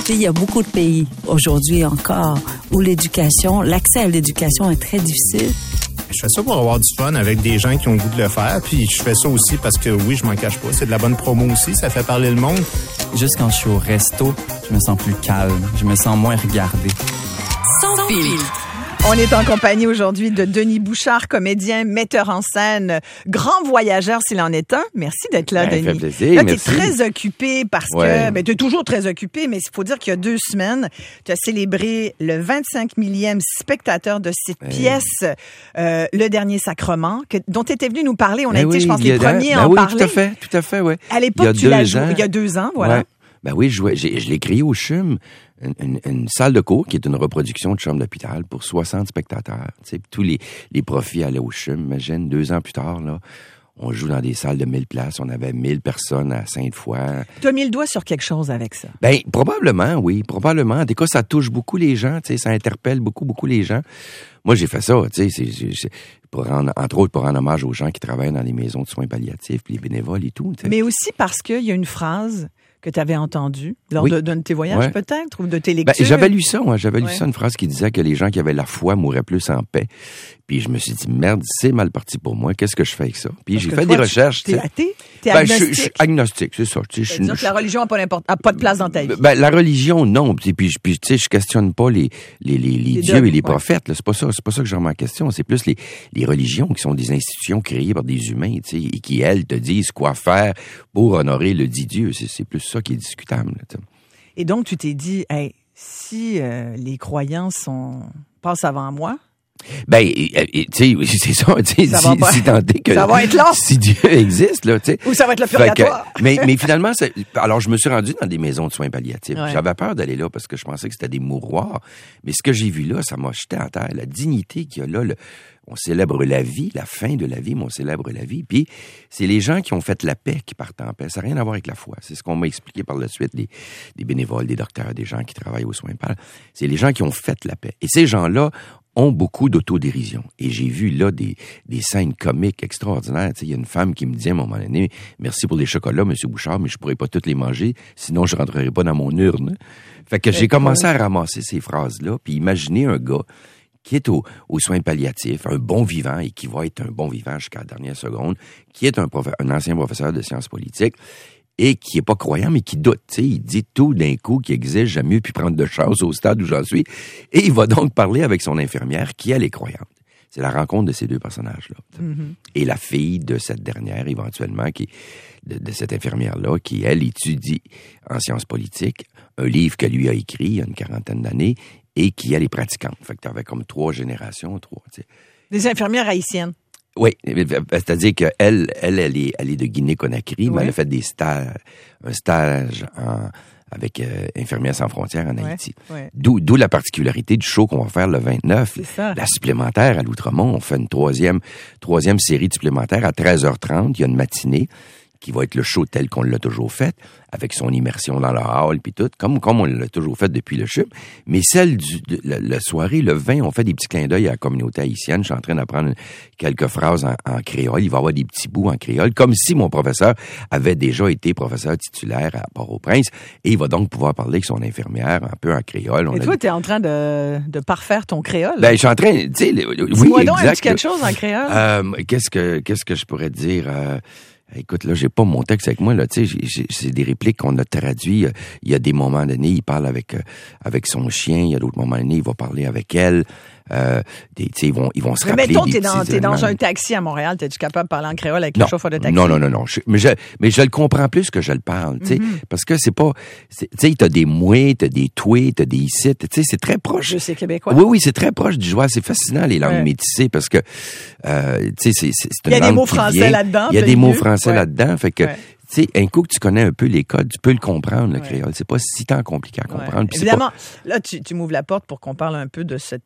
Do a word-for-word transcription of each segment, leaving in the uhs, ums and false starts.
sais, il y a beaucoup de pays aujourd'hui encore où l'éducation, l'accès à l'éducation est très difficile. Je fais ça pour avoir du fun avec des gens qui ont le goût de le faire. Puis je fais ça aussi parce que, oui, je m'en cache pas. C'est de la bonne promo aussi. Ça fait parler le monde. Juste quand je suis au resto, je me sens plus calme. Je me sens moins regardé. Sans fil. On est en compagnie aujourd'hui de Denis Bouchard, comédien, metteur en scène, grand voyageur s'il en est un. Merci d'être là, ben, Denis. Ça fait plaisir, là, merci. T'es très occupé parce ouais. que, ben, t'es toujours très occupé, mais il faut dire qu'il y a deux semaines, tu as célébré le vingt-cinq millième spectateur de cette ouais. pièce, euh, Le Dernier Sacrement, que, dont tu étais venu nous parler. On a ben été, oui, je pense, les premiers ben à en oui, parler. Tout à fait, tout à fait, ouais. À l'époque, tu l'as joué il y a deux ans, voilà. Ouais. Ben oui, je, jouais, j'ai, je l'ai créé au C H U M, une, une, une salle de cours qui est une reproduction de Chambre d'hôpital pour soixante spectateurs. Tu sais, tous les, les profits allaient au C H U M. Imagine, deux ans plus tard, là, on joue dans des salles de mille places. On avait mille personnes à Sainte-Foy. Tu as mis le doigt sur quelque chose avec ça? Ben probablement, oui, probablement. En tout cas, ça touche beaucoup les gens, tu sais, ça interpelle beaucoup, beaucoup les gens. Moi, j'ai fait ça, tu sais, c'est, c'est, c'est pour rendre, entre autres pour rendre hommage aux gens qui travaillent dans les maisons de soins palliatifs, puis les bénévoles et tout. T'sais. Mais aussi parce qu'il y a une phrase que tu avais entendue lors oui. de, d'un de tes voyages, ouais. peut-être, ou de tes lectures. Ben, j'avais lu ça, moi. J'avais lu ouais. ça, une phrase qui disait que les gens qui avaient la foi mourraient plus en paix. Puis je me suis dit, merde, c'est mal parti pour moi. Qu'est-ce que je fais avec ça? Puis Parce j'ai que fait toi, des recherches. T'es athée? T'es ben, agnostique? Je, je suis agnostique, c'est ça. Tu sais, C'est-à-dire que la religion n'a pas, a pas de place dans ta vie. Ben, la religion, non. Puis, puis, puis tu sais, je questionne pas les, les, les, les, les dieux dogmes, et les prophètes. Là. C'est pas ça. C'est pas ça que j'ai en question. C'est plus les, les religions qui sont des institutions créées par des humains, tu sais, et qui, elles, te disent quoi faire pour honorer le dit Dieu. C'est, c'est plus ça qui est discutable. Là, et donc, tu t'es dit, hey, si euh, les croyants sont passent avant moi, ben, tu sais, c'est ça, tu sais, si, si tant est que... Ça va être là. Si Dieu existe, là, tu sais. Ou ça va être le purgatoire. Que, mais, mais finalement, c'est, alors je me suis rendu dans des maisons de soins palliatifs. Ouais. J'avais peur d'aller là parce que je pensais que c'était des mouroirs. Mais ce que j'ai vu là, ça m'a jeté à terre. La dignité qu'il y a là, le, on célèbre la vie, la fin de la vie, mais on célèbre la vie. Puis c'est les gens qui ont fait la paix qui partent en paix. Ça n'a rien à voir avec la foi. C'est ce qu'on m'a expliqué par la suite, des, des bénévoles, des docteurs, des gens qui travaillent aux soins palliatifs. C'est les gens qui ont fait la paix. Et ces gens-là ont beaucoup d'autodérision. Et j'ai vu là des, des scènes comiques extraordinaires. Il y a une femme qui me dit à un moment donné, merci pour les chocolats, M. Bouchard, mais je pourrais pas toutes les manger, sinon je rentrerai pas dans mon urne. Fait que j'ai commencé à ramasser ces phrases-là, puis imaginez un gars qui est au, aux soins palliatifs, un bon vivant et qui va être un bon vivant jusqu'à la dernière seconde, qui est un, prof, un ancien professeur de sciences politiques, et qui est pas croyant, mais qui doute. T'sais, il dit tout d'un coup qu'il exige jamais mieux puis prendre de chance au stade où j'en suis. Et il va donc parler avec son infirmière, qui, elle, est croyante. C'est la rencontre de ces deux personnages-là. Mm-hmm. Et la fille de cette dernière, éventuellement, qui de, de cette infirmière-là, qui, elle, étudie en sciences politiques, un livre que lui a écrit il y a une quarantaine d'années, et qui, elle, est pratiquante. Fait que t'avais comme trois générations, trois, t'sais. Des infirmières haïtiennes. Oui, c'est-à-dire qu'elle, elle, elle est, elle est de Guinée-Conakry, oui. Mais elle a fait des stages, un stage en, avec euh, Infirmières sans frontières en Haïti. Ouais, ouais. D'où, d'où la particularité du show qu'on va faire le vingt-neuf. C'est ça. La supplémentaire à l'Outremont, on fait une troisième, troisième série de supplémentaires à treize heures trente. Il y a une matinée qui va être le show tel qu'on l'a toujours fait, avec son immersion dans la hall puis tout, comme, comme on l'a toujours fait depuis le C H U M. Mais celle du, de, la, la soirée, le vingt, on fait des petits clins d'œil à la communauté haïtienne. Je suis en train d'apprendre quelques phrases en, en créole. Il va y avoir des petits bouts en créole, comme si mon professeur avait déjà été professeur titulaire à Port-au-Prince. Et il va donc pouvoir parler avec son infirmière un peu en créole. On et toi, des... t'es en train de, de parfaire ton créole. Ben, je suis en train, tu sais, oui, Dis-moi donc, exact. quelque chose en créole. Euh, qu'est-ce que, qu'est-ce que je pourrais dire? Euh, Écoute, là, j'ai pas mon texte avec moi, là, tu sais, c'est des répliques qu'on a traduits. Il y a des moments donnés, il parle avec euh, avec son chien. Il y a d'autres moments donnés, il va parler avec elle. Euh, des, tu sais, ils vont, ils vont se mais rappeler mettons, des t'es dans, t'es dans un taxi à Montréal, t'es-tu capable de parler en créole avec non, le chauffeur de taxi? Non, non, non, non. Je, mais, je, mais je le comprends plus que je le parle, tu sais, mm-hmm. Parce que c'est pas, tu sais, t'as des mouets, t'as des toués, t'as des ici, tu sais, c'est très proche. Je sais québécois. Oui, oui, c'est très proche du joie. C'est fascinant, les langues ouais. métissées, parce que, euh, tu sais, c'est, c'est une langue. Il y a des mots français vient, là-dedans. Il y a des mots français ouais. là-dedans, fait que, ouais. Tu sais, un coup que tu connais un peu les codes, tu peux le comprendre, le ouais. créole. C'est pas si tant compliqué à comprendre. Ouais. Évidemment, pas... là, tu, tu m'ouvres la porte pour qu'on parle un peu de cette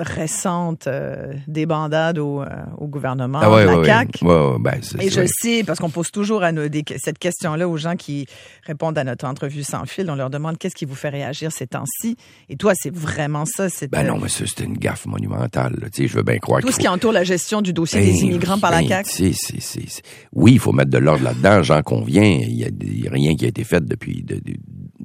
récente euh, débandade au, euh, au gouvernement ah ouais, de la ouais, C A Q. Ouais, ouais, ben, c'est, Et c'est je vrai. sais, parce qu'on pose toujours à nos, des, cette question-là aux gens qui répondent à notre entrevue sans fil. On leur demande qu'est-ce qui vous fait réagir ces temps-ci. Et toi, c'est vraiment ça. C'est ben non, mais ça, c'était une gaffe monumentale. Tu sais, je veux bien croire Tout ce faut... qui entoure la gestion du dossier ben, des immigrants par ben, la C A Q. C'est, c'est, c'est, c'est... Oui, il faut mettre de l'ordre là-dedans, j'en conviens. Il y a Il n'y a rien qui a été fait depuis de, de,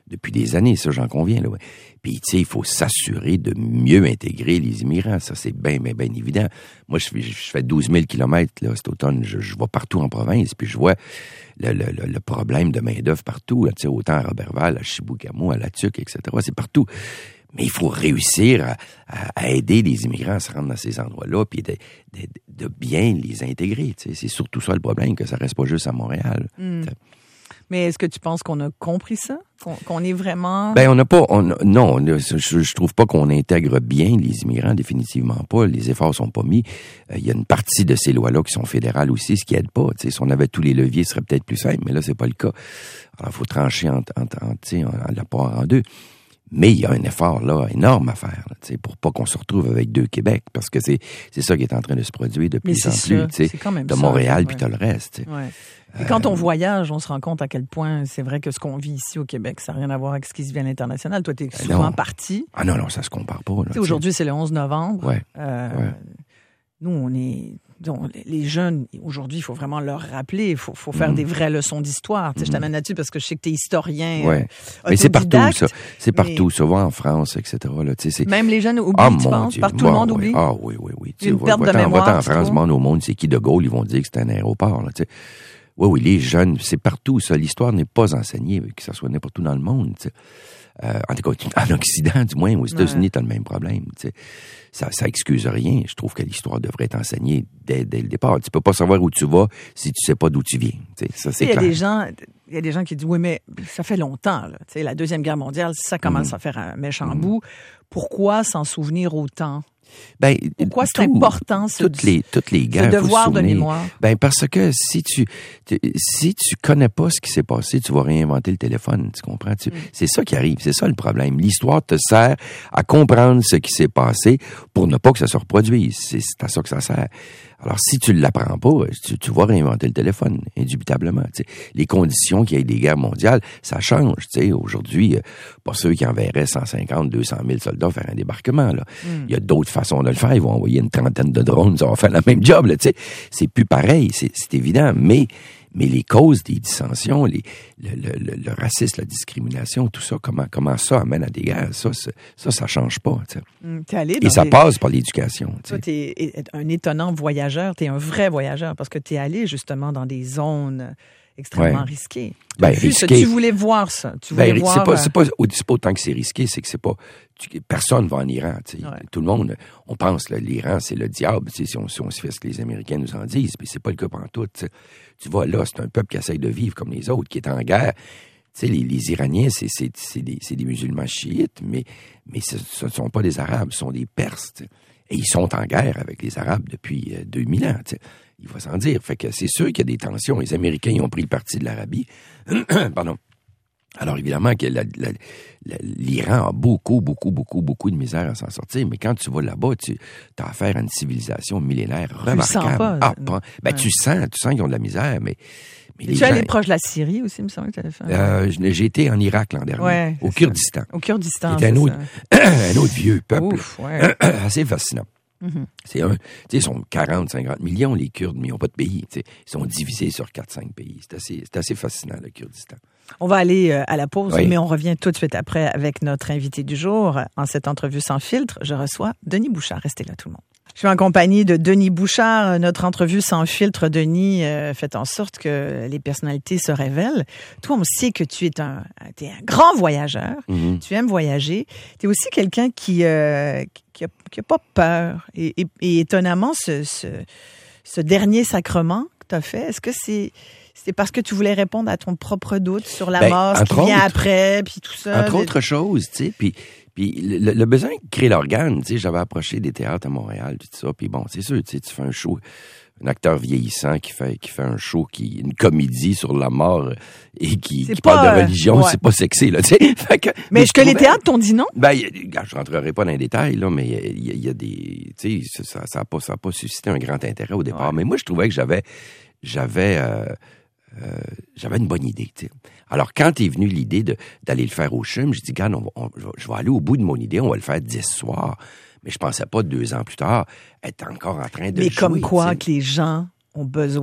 depuis des années, ça, j'en conviens, là, ouais. Puis, tu sais, il faut s'assurer de mieux intégrer les immigrants. Ça, c'est bien, bien, bien évident. Moi, je fais, je fais douze mille kilomètres, là, cet automne. Je, je vais partout en province, puis je vois le, le, le, le problème de main-d'œuvre partout, là, tu sais, autant à Roberval, à Chibougamau, à La Tuque, et cetera. C'est partout. Mais il faut réussir à, à, à aider les immigrants à se rendre dans ces endroits-là, puis de, de, de bien les intégrer. Tu sais. C'est surtout ça le problème, que ça reste pas juste à Montréal. Mm. Mais est-ce que tu penses qu'on a compris ça? Qu'on, qu'on est vraiment... Ben, on n'a pas... On, non, on a, je, je trouve pas qu'on intègre bien les immigrants, définitivement pas. Les efforts sont pas mis. Il euh, y a une partie de ces lois-là qui sont fédérales aussi, ce qui aide pas. Tu sais, si on avait tous les leviers, ce serait peut-être plus simple, mais là, c'est pas le cas. Alors, il faut trancher en, en, en, tu sais, en, en la part en deux. Mais il y a un effort là énorme à faire, là, pour pas qu'on se retrouve avec deux Québec, parce que c'est c'est ça qui est en train de se produire de plus en plus. Tu sais, t'as Montréal puis t'as le reste. Ouais. Et quand on voyage, on se rend compte à quel point c'est vrai que ce qu'on vit ici au Québec, ça n'a rien à voir avec ce qui se vit à l'international. Toi, t'es souvent non. parti. Ah non, non, ça se compare pas. Là, aujourd'hui, c'est le onze novembre. Ouais. Euh, ouais. Nous, on est... Donc, les jeunes, aujourd'hui, il faut vraiment leur rappeler, il faut, faut faire mmh. des vraies leçons d'histoire. Tu sais, mmh. je t'amène là-dessus parce que je sais que tu es historien. Ouais. Euh, mais c'est partout, ça. C'est partout, mais... souvent en France, et cetera. Là, tu sais, c'est... Même les jeunes oublient, ah, tu penses? Dieu. Partout bon, le monde oui. oublie? Ah oui, oui, oui. Une tu perte va, de va mémoire. Va-t'en en France, demande au monde, c'est qui de Gaulle, ils vont dire que c'est un aéroport. Là, tu sais. Oui, oui, les jeunes, c'est partout, ça. L'histoire n'est pas enseignée, que ça soit n'importe où dans le monde, tu sais. Euh, en tout cas, en Occident, du moins, aux États-Unis, ouais. t'as le même problème. Tu sais. Ça, ça excuse rien. Je trouve que l'histoire devrait être enseignée dès, dès le départ. Tu peux pas savoir où tu vas si tu sais pas d'où tu viens. Tu sais, ça, c'est clair. Il y a des gens, il y a des gens qui disent, oui, mais ça fait longtemps. Là. Tu sais, la Deuxième Guerre mondiale, ça commence mmh. à faire un méchant mmh. bout. Pourquoi s'en souvenir autant? Ben, pourquoi c'est tout, important ce, toutes les toutes les guerres, ce devoir de mémoire? Ben parce que si tu, tu si tu connais pas ce qui s'est passé, tu vas réinventer le téléphone, tu comprends? Tu, mm. C'est ça qui arrive, c'est ça le problème. L'histoire te sert à comprendre ce qui s'est passé pour ne pas que ça se reproduise. C'est, c'est à ça que ça sert. Alors, si tu ne l'apprends pas, tu, tu vas réinventer le téléphone, indubitablement. Tu sais. Les conditions qu'il y ait des guerres mondiales, ça change. Tu sais. Aujourd'hui, pas ceux qui enverraient cent cinquante, deux cent mille soldats faire un débarquement. Là. Mm. Il y a d'autres façons de le faire. Ils vont envoyer une trentaine de drones, ça va faire le même job. Là, tu sais. C'est plus pareil, c'est, c'est évident. Mais mais les causes des dissensions, les, le, le, le racisme, la discrimination, tout ça, comment comment ça amène à des guerres, ça, ça, ça change pas. Tu sais. Mm, t'es allé dans Et ça des... passe par l'éducation. Tu sais. Toi, t'es un étonnant voyageur, t'es un vrai voyageur, parce que t'es allé justement dans des zones extrêmement ouais. risquées. Ben, risqué. Ça, tu voulais voir ça. Tu voulais ben, voir, c'est pas, euh... c'est pas, c'est pas autant que c'est risqué, c'est que c'est pas, tu, personne va en Iran, tu sais. Ouais. Tout le monde, on pense, là, l'Iran, c'est le diable, tu sais, si on, si on se fait ce que les Américains nous en disent, mais c'est pas le cas pantoute, tu sais. Tu vois, là, c'est un peuple qui essaie de vivre comme les autres, qui est en guerre. Tu sais, les, les Iraniens, c'est, c'est, c'est, des, c'est des musulmans chiites, mais, mais ce ne sont pas des Arabes, ce sont des Perses, tu sais. Et ils sont en guerre avec les Arabes depuis euh, deux mille ans, tu sais. Il faut s'en dire. Fait que c'est sûr qu'il y a des tensions. Les Américains, ils ont pris le parti de l'Arabie. Pardon. Alors, évidemment, que la, la, la, l'Iran a beaucoup, beaucoup, beaucoup, beaucoup de misère à s'en sortir. Mais quand tu vas là-bas, tu as affaire à une civilisation millénaire remarquable. Tu sens pas, ah, ben, ouais. tu sens, tu sens qu'ils ont de la misère, mais... mais tu es allé proche de la Syrie aussi, il me semble que tu avais fait. Euh, j'ai été en Irak l'an dernier, ouais, au Kurdistan. Au Kurdistan, c'est un autre, un autre vieux peuple. Ouf, ouais. Assez fascinant. Mm-hmm. C'est un, tu sais, ils sont quarante, cinquante millions, les Kurdes, mais ils n'ont pas de pays. Tu sais. Ils sont divisés sur quatre cinq pays. C'est assez, c'est assez fascinant, le Kurdistan. On va aller euh, à la pause, oui. mais on revient tout de suite après avec notre invité du jour. En cette entrevue sans filtre, je reçois Denis Bouchard. Restez là, tout le monde. Je suis en compagnie de Denis Bouchard. Notre entrevue sans filtre, Denis, euh, fait en sorte que les personnalités se révèlent. Toi, on sait que tu es un, t'es un grand voyageur. Mm-hmm. Tu aimes voyager. Tu es aussi quelqu'un qui euh, qui a, qui a pas peur. Et, et, et étonnamment, ce, ce, ce dernier sacrement que tu as fait, est-ce que c'est... C'est parce que tu voulais répondre à ton propre doute sur la ben, mort, ce qui vient autres, après, puis tout ça. Entre autres choses, tu sais, puis... Puis le, le besoin de créer l'organe, tu sais, j'avais approché des théâtres à Montréal, tout ça, puis bon, c'est sûr, tu sais, tu fais un show, un acteur vieillissant qui fait qui fait un show, qui une comédie sur la mort et qui, qui pas, parle de religion, ouais. c'est pas sexy, là, tu sais. Fait que, mais est-ce que les théâtres t'ont dit non? Ben, je rentrerai pas dans les détails, là, mais il y, y a des, tu sais, ça, ça a pas, ça a pas suscité un grand intérêt au départ. Ouais. Mais moi, je trouvais que j'avais, j'avais, euh, Euh, j'avais une bonne idée, tu sais. Alors, quand est venue l'idée de, d'aller le faire au C H U M, j'ai dit, regarde, on, on, je vais aller au bout de mon idée, on va le faire dix soirs. Mais je pensais pas, deux ans plus tard, être encore en train de Mais jouer, comme quoi t'sais. Que les gens ont besoin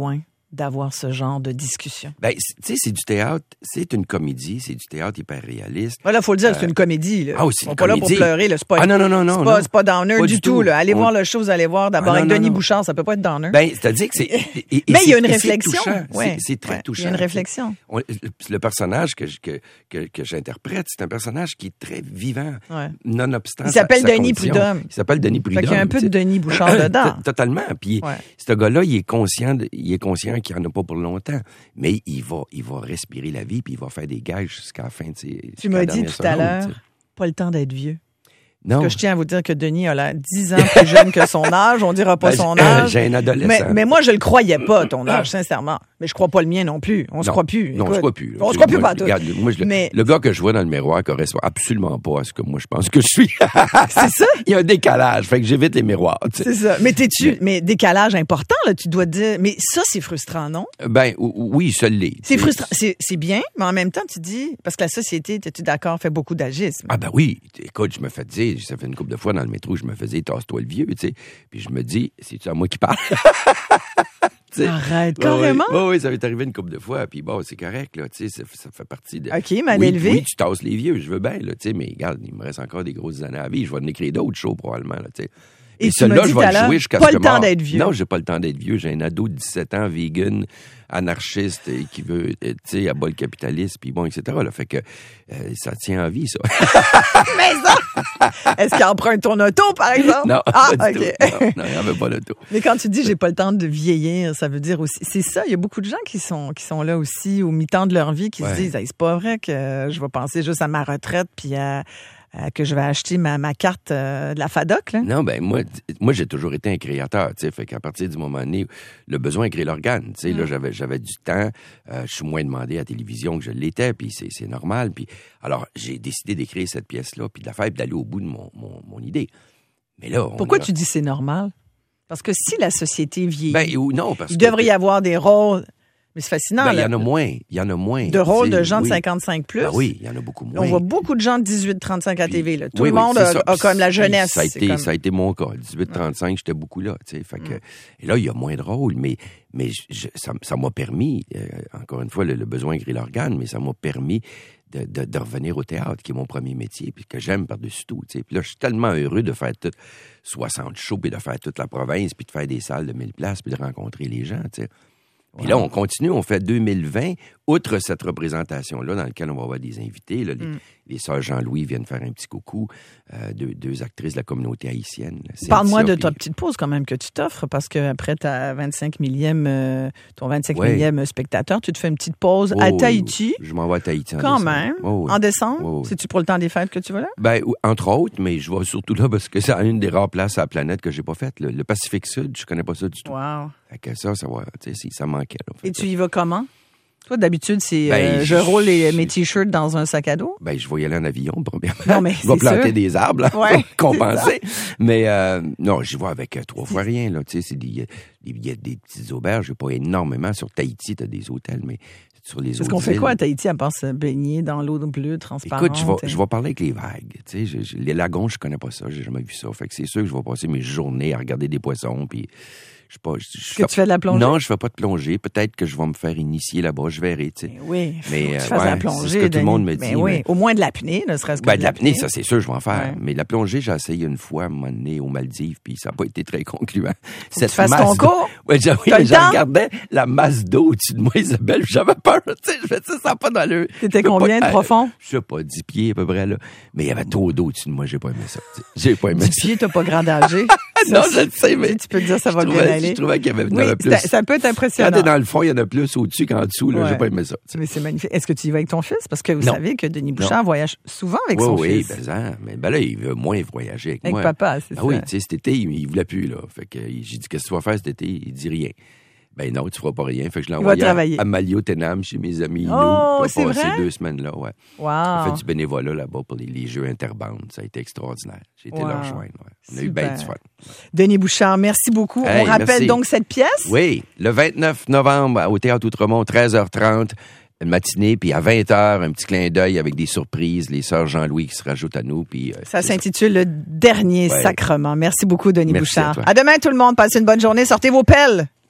d'avoir ce genre de discussion? Ben, tu sais, c'est du théâtre, c'est une comédie, c'est du théâtre hyper réaliste. Voilà, faut le dire, Euh, c'est une comédie. Là. ah oui, c'est Ils sont une pas là pour comédie. pleurer. Là. C'est pas, Ah non, non, non, non. C'est pas, non. c'est pas downer Pas du du tout. tout. Là. Allez On- voir le show, vous allez voir d'abord Ah, non, avec non, Denis non. Bouchard, ça peut pas être downer. Ben, c'est-à-dire que c'est... et- et Mais il y a une c'est- et réflexion. C'est touchant. Ouais. C'est, c'est très Ouais. touchant. Il y a une réflexion. On- le, le personnage que, je- que, que, que j'interprète, c'est un personnage qui est très vivant, Ouais. nonobstant Il sa- s'appelle sa Denis condition. Prudhomme. Il s'appelle Denis Fait Prudhomme. qu'il y a un peu tu de sais. Denis Bouchard dedans. T- Totalement. Puis Ouais. ce gars-là, il est conscient, de- il est conscient qu'il en a pas pour longtemps, mais il va, il va respirer la vie puis il va faire des gages jusqu'à la fin de ses. Tu jusqu'à m'as la dit dernière tout à seconde, l'heure, tu sais. pas le temps d'être vieux. Non. Que je tiens à vous dire que Denis a l'air dix ans plus jeune que son âge. On dira pas Ben, son j'ai- âge. j'ai un adolescent. Mais, mais moi, je le croyais pas, ton âge, sincèrement. Mais je crois pas le mien non plus. On se Non. croit plus. Non, on Écoute. se croit plus. là. On se croit plus Moi, pas tout. regarde, moi, je le- Mais- Le gars que je vois dans le miroir correspond absolument pas à ce que moi je pense que je suis. C'est ça? Il y a un décalage, fait que j'évite les miroirs. tu sais. C'est ça. Mais t'es-tu, mais décalage important, là, tu dois te dire, mais ça, c'est frustrant, non? Ben ou- oui, ça l'est. C'est tu sais. frustrant. C'est, c'est bien, mais en même temps, tu dis, parce que la société, t'es-tu d'accord, fait beaucoup d'agisme. Ah ben oui, écoute, je me fais dire, ça fait une couple de fois dans le métro, je me faisais tasse-toi le vieux, tu sais. Puis je me dis, c'est-tu à moi qui parle? Tu sais. Arrête, Ouais, carrément? Oui, oui, ça m'est arrivé une couple de fois, puis bon, c'est correct, là, tu sais, ça, ça fait partie de... OK, mal oui, élevé. Oui, tu tasses les vieux, je veux bien, là, tu sais, mais regarde, il me reste encore des grosses années à vivre, je vais en écrire d'autres shows, probablement, là, tu sais. Et Et tu m'as celui-là, dit je tout à vais le l'heure, jouer jusqu'à pas ce le que temps mort. d'être vieux. Non, j'ai pas le temps d'être vieux. J'ai un ado de dix-sept ans, vegan, anarchiste, et qui veut, euh, tu sais, abat le capitalisme, puis bon, et cetera. Là, fait que euh, ça tient en vie, ça. Mais ça! Est-ce qu'il emprunte ton auto, par exemple? non, Ah, pas du OK. tout. Non, non, il n'y avait pas l'auto. Mais quand tu dis j'ai pas le temps de vieillir, ça veut dire aussi, c'est ça, il y a beaucoup de gens qui sont qui sont là aussi au mi-temps de leur vie qui Ouais. se disent hey, c'est pas vrai que je vais penser juste à ma retraite puis à, à que je vais acheter ma, ma carte euh, de la FADOC là. Non, ben moi, t- moi j'ai toujours été un créateur, tu sais, fait qu'à partir du moment donné, le besoin est créer l'organe, tu sais, là j'avais j'avais du temps, euh, je suis moins demandé à la télévision que je l'étais, puis c'est c'est normal, puis alors j'ai décidé d'écrire cette pièce-là, puis de la faire, puis d'aller au bout de mon mon, mon idée. Mais là, on Pourquoi est- tu dis c'est normal? Parce que si la société vieillit, Ben ou non, parce il que devrait y avoir des rôles. Mais c'est fascinant. ben, il y là. en a moins, il y en a moins. De rôles tu sais, de gens de oui. cinquante-cinq plus. Ben oui, il y en a beaucoup moins. On voit beaucoup de gens de dix-huit trente-cinq à Puis- T V. Là. Tout oui, le oui, monde c'est a, ça. a comme la Puis jeunesse. Ça a, c'est été, comme- ça a été mon cas. dix-huit trente-cinq, j'étais beaucoup là. Tu sais, fait que, et là, il y a moins de rôles, mais, mais je- je- ça ça m'a permis, euh, encore une fois, le, le besoin grille l'organe, mais ça m'a permis de, de, de revenir au théâtre, qui est mon premier métier, puis que j'aime par-dessus tout. Tu sais. Puis là, je suis tellement heureux de faire tout soixante shows, puis de faire toute la province, puis de faire des salles de mille places, puis de rencontrer les gens. Tu sais. Puis là, on continue, on fait deux mille vingt, outre cette représentation-là, dans laquelle on va avoir des invités. Là, les, Mm. les sœurs Jean-Louis viennent faire un petit coucou, euh, deux, deux actrices de la communauté haïtienne. là, Parle-moi Cynthia, de ta puis- petite pause quand même que tu t'offres parce qu'après ta vingt-cinq millième, euh, ton vingt-cinq Ouais. millième spectateur, tu te fais une petite pause Oh, à oui, Tahiti. oui. Je m'en vais à Tahiti en Quand décembre. même. Oh, oui. En décembre. Oh, oui. C'est-tu pour le temps des fêtes que tu vas là? Ben, ou- entre autres, mais je vais surtout là parce que c'est une des rares places à la planète que j'ai pas faite. Le, le Pacifique Sud, je connais pas ça du tout. Wow. Fait que ça, ça va, tu sais, si- ça manquait. là. Fait Et que- tu y vas comment? Toi, d'habitude, c'est Ben, euh, je je- roule les- je- mes t-shirts dans un sac à dos. Ben, je vais y aller en avion, premièrement. Non, mais je vais c'est planter sûr. des arbres, là, Ouais, pour compenser. Mais, euh, non, j'y vais avec euh, trois fois rien, là. Tu sais, c'est des, il y a- il y a des petites auberges. J'ai pas énormément. Sur Tahiti, t'as des hôtels, mais sur les Parce autres qu'on fait îles- quoi à Tahiti à part se baigner dans l'eau bleue transparente? Écoute, je vais, je vais parler avec les vagues. Tu sais, je- je- les lagons, je connais pas ça. J'ai jamais vu ça. Fait que c'est sûr que je vais passer mes journées à regarder des poissons, puis je sais pas. Je, je Est-ce fais- que tu fais de la plongée? Non, je fais pas de plongée. Peut-être que je vais me faire initier là-bas. Je verrai, tu sais. Ben oui, faut Mais, que tu euh, fasses ouais, la c'est plongée. ce que tout le Denis. monde me Ben dit, oui, mais- au moins de l'apnée, ne serait-ce que Ben, de de l'apnée, ça, c'est sûr, je vais en faire. Ouais. Mais la plongée, j'ai essayé une fois, à un moment donné, aux Maldives, puis ça n'a pas été très concluant. Faut que tu fasses ton d'eau- cours. Ouais, j'ai- oui, T'as mais le je temps? regardais la masse d'eau au-dessus de moi, Isabelle, puis j'avais peur. Tu sais, je fais ça, ça n'a pas d'allure. T'étais Je peux combien pas- de profond? Je sais pas, dix pieds à peu près, là. Mais il y avait trop d'eau au-dessus de moi, j'ai pas aimé ça. tu sais. J'ai pas aimé dix ça. pieds, t'as pas grandagé. Non, Ça, je le sais, mais. Tu peux te dire ça je va bien trouvais- aller. Je trouvais qu'il y avait, il y en Oui, avait plus. ça, ça peut être Quand impressionnant. t'es dans le fond, il y en a plus au-dessus qu'en dessous, là. Ouais. J'ai pas aimé ça. tu sais. Mais c'est magnifique. Est-ce que tu y vas avec ton fils? Parce que vous Non. savez que Denis Bouchard voyage souvent avec Oui, son oui, fils. ben, ça, mais ben là, il veut moins voyager avec, Avec moi. papa, c'est Ah ça. oui, tu sais, cet été, il, il voulait plus, là. Fait que j'ai dit, qu'est-ce que tu vas faire cet été? Il dit rien. Ben non, tu feras pas rien. Fait que je l'ai Il va envoyé à, travailler. à Malio-Tenam chez mes amis. Oh, nous, c'est pour passer vrai? deux semaines là, ouais. J'ai fait Wow. du bénévolat là-bas pour les, les jeux interbandes. Ça a été extraordinaire. J'ai été Wow. leur rejoindre. Ouais. On a eu bien Super. du fun. Denis Bouchard, merci beaucoup. Hey, On rappelle merci. donc cette pièce? Oui, le vingt-neuf novembre au Théâtre Outremont, treize heures trente, une matinée, puis à vingt heures, un petit clin d'œil avec des surprises, les sœurs Jean-Louis qui se rajoutent à nous. Puis, euh, Ça c'est s'intitule Le Dernier Ouais. Sacrement. Merci beaucoup, Denis Merci à Bouchard. toi. À demain, tout le monde. Passez une bonne journée. Sortez vos pelles.